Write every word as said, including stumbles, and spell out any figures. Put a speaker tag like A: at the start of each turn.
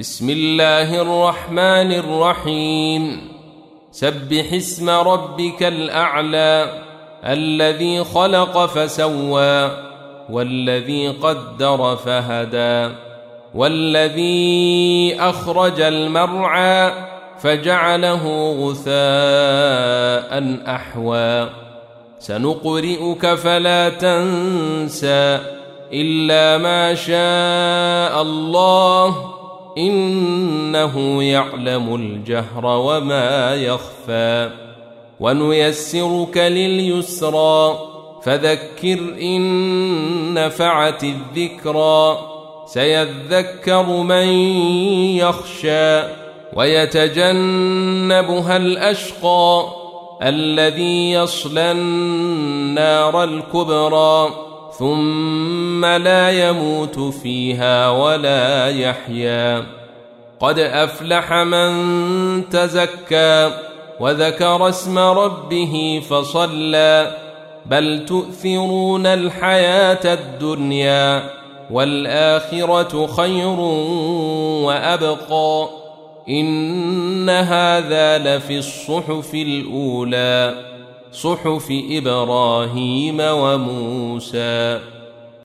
A: بسم الله الرحمن الرحيم سبح اسم ربك الأعلى الذي خلق فسوى والذي قدر فهدى والذي أخرج المرعى فجعله غثاء أحوى سنقرئك فلا تنسى إلا ما شاء الله إنه يعلم الجهر وما يخفى ونيسرك لليسرى فذكر إن نفعت الذكرى سيذكر من يخشى ويتجنبها الأشقى الذي يصلى النار الكبرى ثم لا يموت فيها ولا يحيا قد أفلح من تزكى وذكر اسم ربه فصلى بل تؤثرون الحياة الدنيا والآخرة خير وأبقى إن هذا لفي الصحف الأولى صحف إبراهيم وموسى.